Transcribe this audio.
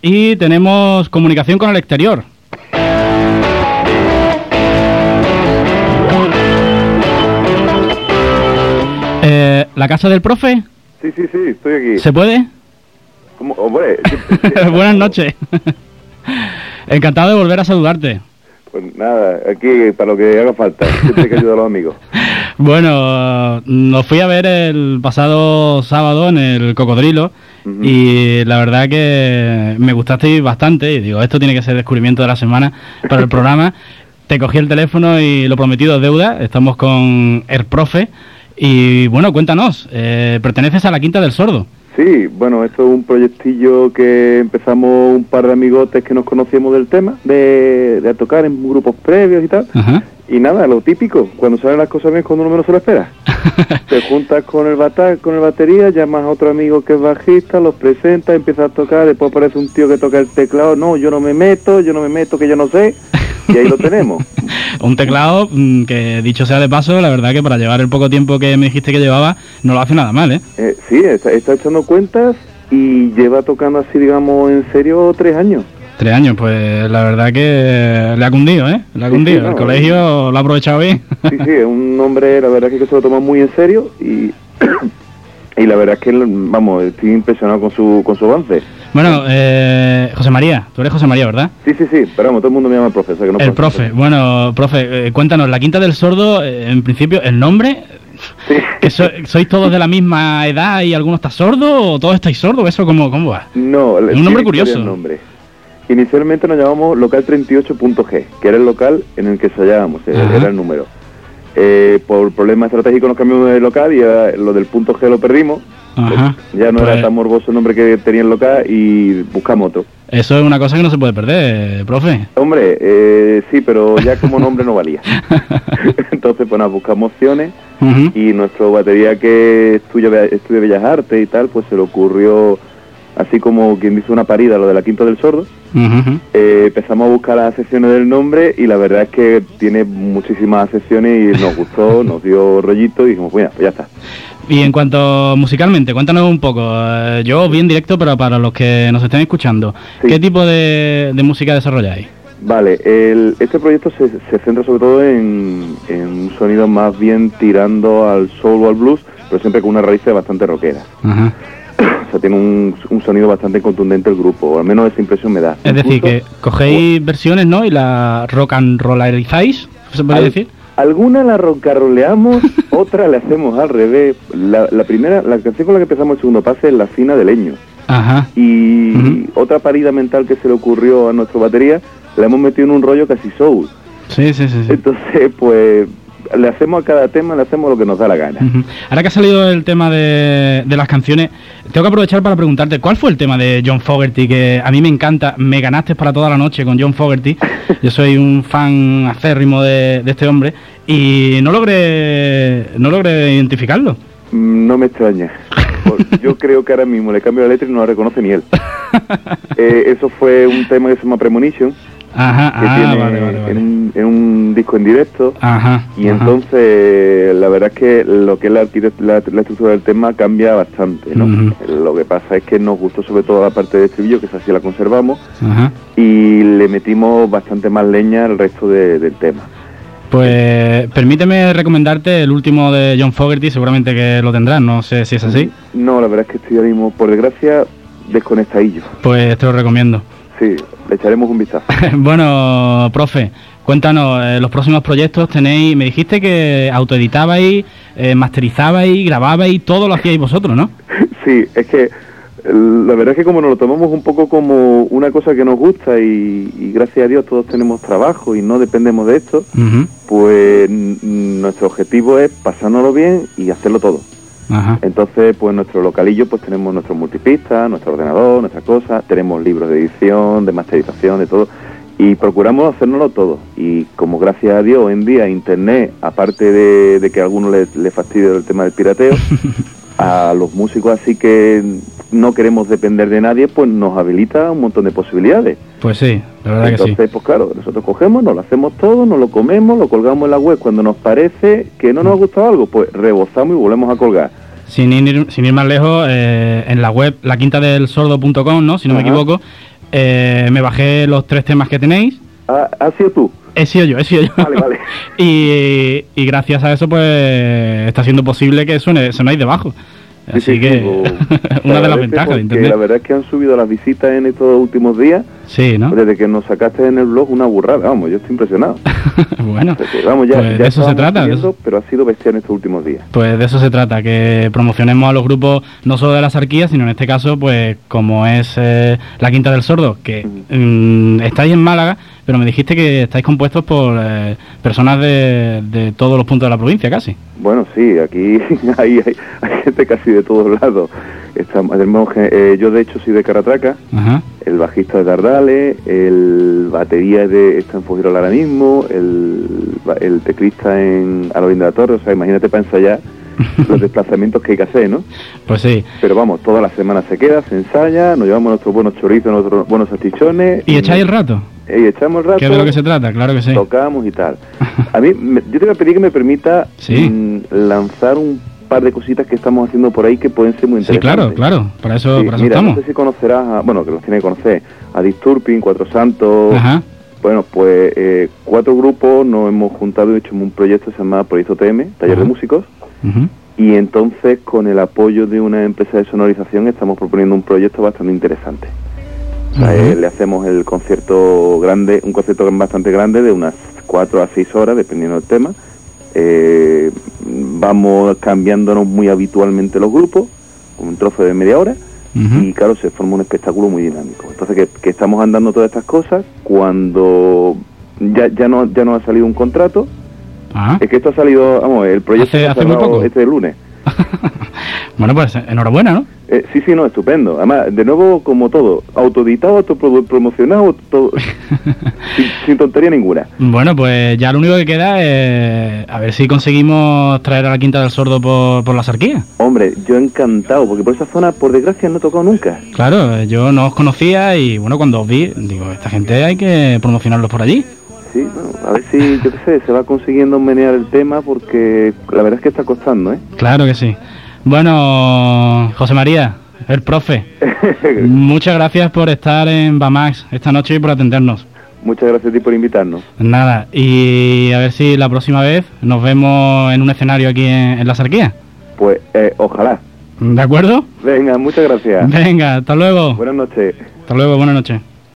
y tenemos comunicación con el exterior. ¿La casa del profe? Sí, estoy aquí. ¿Se puede? ¿Cómo? Hombre, Buenas noches. Encantado de volver a saludarte. Pues nada, aquí para lo que haga falta, siempre hay que ayudar a los amigos. Bueno, nos fui a ver el pasado sábado en el Cocodrilo y la verdad que me gustasteis bastante y digo, esto tiene que ser el descubrimiento de la semana para el programa. Te cogí el teléfono y lo prometido es deuda, estamos con el profe y bueno, cuéntanos, perteneces a la Quinta del Sordo. Sí, bueno, esto es un proyectillo que empezamos un par de amigotes que nos conocíamos del tema, de tocar en grupos previos y tal. Ajá. Y nada, lo típico, cuando salen las cosas bien cuando uno menos se lo espera. Te juntas con el batería, llamas a otro amigo que es bajista, los presentas, empiezas a tocar, después aparece un tío que toca el teclado, no, yo no me meto, que yo no sé, y ahí lo tenemos. Un teclado que, dicho sea de paso, la verdad que para llevar el poco tiempo que me dijiste que llevaba, no lo hace nada mal, ¿eh? Sí, está echando cuentas y lleva tocando así, digamos, en serio 3 años. 3 años, pues la verdad que le ha cundido, ¿eh? Le ha cundido. Sí, el colegio lo ha aprovechado bien. Sí, es un hombre, la verdad que se lo toma muy en serio y la verdad es que, vamos, estoy impresionado con su avance. Bueno, José María, tú eres José María, ¿verdad? Sí, pero vamos, todo el mundo me llama profe. O sea que no el profe, bueno, profe, cuéntanos, la Quinta del Sordo, en principio, ¿el nombre? Sí. ¿Que sois todos de la misma edad y alguno está sordo o todos estáis sordos? ¿Eso cómo va? No, es un nombre curioso. Inicialmente nos llamamos local 38.g, que era el local en el que ensayábamos, era el número. Por problemas estratégicos nos cambiamos de local y lo del punto G lo perdimos. Ajá. Ya no era tan morboso el nombre que tenía el local y buscamos otro. Eso es una cosa que no se puede perder, profe. Hombre, sí, pero ya como nombre no valía. Entonces, pues nada, buscamos opciones y nuestro batería que estudia Bellas Artes y tal, pues se le ocurrió, así como quien dice una parida, lo de la Quinta del Sordo. Empezamos a buscar las acepciones del nombre y la verdad es que tiene muchísimas acepciones y nos gustó, nos dio rollito y dijimos, bueno, pues ya está. Y en cuanto musicalmente, cuéntanos un poco, yo vi en directo, pero para los que nos estén escuchando, sí. ¿Qué tipo de música desarrolláis? Vale, este proyecto se centra sobre todo en un sonido más bien tirando al soul o al blues, pero siempre con unas raíces bastante rockeras. Ajá. O sea, tiene un sonido bastante contundente el grupo, o al menos esa impresión me da. Es decir, que cogéis versiones, ¿no? Y la rock and rollerizáis, ¿se puede decir? Alguna la rocaroleamos, otra le hacemos al revés. La canción con la que empezamos el segundo pase es La Fina de Leño. Ajá. Y otra parida mental que se le ocurrió a nuestra batería, la hemos metido en un rollo casi soul. Sí. Entonces, pues, le hacemos a cada tema, le hacemos lo que nos da la gana. Ahora que ha salido el tema de las canciones, tengo que aprovechar para preguntarte, ¿cuál fue el tema de John Fogerty? Que a mí me encanta, me ganaste para toda la noche con John Fogerty. Yo soy un fan acérrimo de este hombre y no logré identificarlo. No me extraña. Yo creo que ahora mismo le cambio la letra y no la reconoce ni él. Eso fue un tema que se llama Premonition. Ajá, vale. En un disco en directo. Entonces la verdad es que lo que es la estructura del tema cambia bastante, ¿no? Lo que pasa es que nos gustó sobre todo la parte de estribillo, que esa sí la conservamos, y le metimos bastante más leña al resto del tema. Pues permíteme recomendarte el último de John Fogerty, seguramente que lo tendrás, no sé si es así. No, la verdad es que estoy ahora mismo, por desgracia, desconectadillo. Pues te lo recomiendo. Sí, le echaremos un vistazo. Bueno, profe, cuéntanos, los próximos proyectos tenéis, me dijiste que autoeditabais, masterizabais, grababais, todo lo hacíais vosotros, ¿no? Sí, es que la verdad es que como nos lo tomamos un poco como una cosa que nos gusta y gracias a Dios todos tenemos trabajo y no dependemos de esto, pues nuestro objetivo es pasárnoslo bien y hacerlo todo. Entonces, pues nuestro localillo, pues tenemos nuestros multipistas, nuestro ordenador, nuestras cosas, tenemos libros de edición, de masterización, de todo, y procuramos hacérnoslo todo. Y como gracias a Dios hoy en día internet, aparte de que a algunos les fastidie el tema del pirateo, a los músicos así que no queremos depender de nadie, pues nos habilita un montón de posibilidades. Pues sí, la verdad. Entonces, que sí. Pues claro, nosotros cogemos, nos lo hacemos todo, nos lo comemos, lo colgamos en la web cuando nos parece que no nos ha gustado algo, pues rebozamos y volvemos a colgar. Sin ir más lejos, en la web laquintadelsordo.com, ¿no? Si no me equivoco, me bajé los 3 temas que tenéis. ¿Has sido tú? He sido yo. Vale. y gracias a eso, pues, está siendo posible que sonáis debajo. Así que, una de las ventajas de Internet. La verdad es que han subido las visitas en estos últimos días. Sí, ¿no? Desde que nos sacaste en el blog una burrada, vamos, yo estoy impresionado. Bueno, pues ya de eso se trata. Pero ha sido bestial en estos últimos días. Pues de eso se trata, que promocionemos a los grupos no solo de la Sarquía, sino en este caso, pues como es la Quinta del Sordo, que estáis en Málaga, pero me dijiste que estáis compuestos por personas de todos los puntos de la provincia, casi. Bueno, sí, aquí hay gente casi de todos lados. Yo de hecho soy de Caratraca. Ajá. El bajista de Dardales, el batería está en Fujirola ahora mismo, el teclista en Alorín de la Torre. O sea, imagínate para ensayar los desplazamientos que hay que hacer, ¿no? Pues sí. Pero vamos, toda la semana se queda, se ensaya, nos llevamos nuestros buenos chorizos, nuestros buenos salchichones. ¿Y echáis el rato? Y echamos el rato. ¿Qué es de lo que se trata? Claro que sí. Tocamos y tal. A mí, yo te voy a pedir que me permita lanzar un par de cositas que estamos haciendo por ahí que pueden ser muy interesantes. Sí, claro, para eso mira, estamos. No sé si conocerás, que los tiene que conocer, a Disturbing, Cuatro Santos. Ajá. Bueno, pues 4 grupos nos hemos juntado y hecho un proyecto que se llama Proyecto TM, Taller de Músicos. Y entonces, con el apoyo de una empresa de sonorización, estamos proponiendo un proyecto bastante interesante. O sea, le hacemos el concierto grande, un concierto bastante grande de unas 4 a 6 horas, dependiendo del tema. Vamos cambiándonos muy habitualmente los grupos, con un trozo de media hora, y claro, se forma un espectáculo muy dinámico. Entonces, que estamos andando todas estas cosas, cuando ya no ha salido un contrato. Es que esto ha salido, el proyecto hace muy poco. Este lunes. Bueno, pues enhorabuena, ¿no? Sí, no, estupendo. Además, de nuevo, como todo, autoeditado, autopromocionado, todo, sin tontería ninguna. Bueno, pues ya lo único que queda es a ver si conseguimos traer a la Quinta del Sordo por la Sarquía. Hombre, yo encantado, porque por esa zona, por desgracia, no he tocado nunca. Claro, yo no os conocía y, bueno, cuando os vi, digo, esta gente hay que promocionarlos por allí. Sí, bueno, a ver si, yo qué sé, se va consiguiendo menear el tema, porque la verdad es que está costando, ¿eh? Claro que sí. Bueno, José María, el profe, muchas gracias por estar en Bamax esta noche y por atendernos. Muchas gracias a ti por invitarnos. Nada, y a ver si la próxima vez nos vemos en un escenario aquí en la Sarquía. Pues ojalá. ¿De acuerdo? Venga, muchas gracias. Venga, hasta luego. Buenas noches. Hasta luego, buenas noches.